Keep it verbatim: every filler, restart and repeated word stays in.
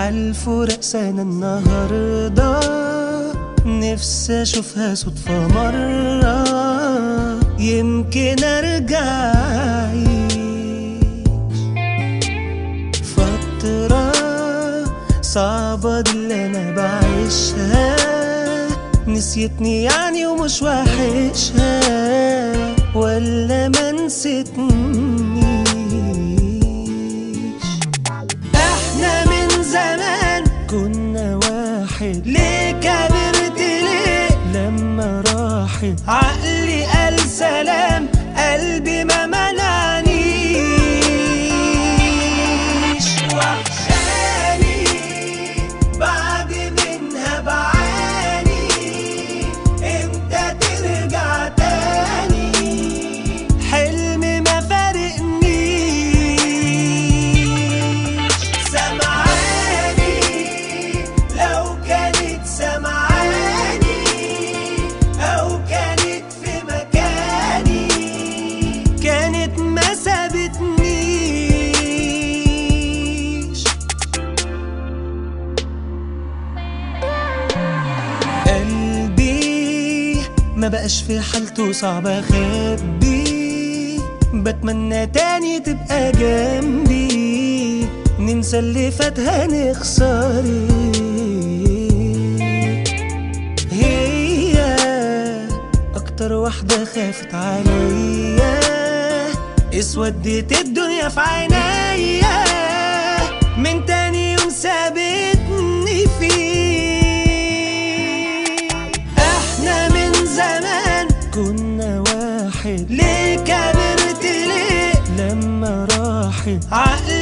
عالفراق سنة النهاردة، نفسي اشوفها صدفة مرة يمكن ارجع اعيش. فترة صعبة دي اللي انا بعيشها، نسيتني يعني ومش وحشها ولا ما نسيتنيش. احنا من زمان كنا واحد، ليه كبرت ليه لما راحت؟ عقلي قال سلام، قلبي ما منعنيش. وحشاني بعد منها بعاني، امتى ترجع تاني؟ حلمي ما فارقنيش. سمعاني لو كانت سمعاني، أو كانت في مكاني، كانت ما سابتنيش. قلبي ما بقاش في حالته، صعب اخبي، بتمنى تاني تبقى جنبي، ننسى اللي فات هنخسرك. هي اكتر واحدة خافت عليا، اسودت الدنيا في عينيا، من تاني يوم سابتني فيه. احنا من زمان كنا واحد، ليه كبرت ليه لما راحت؟ عقلي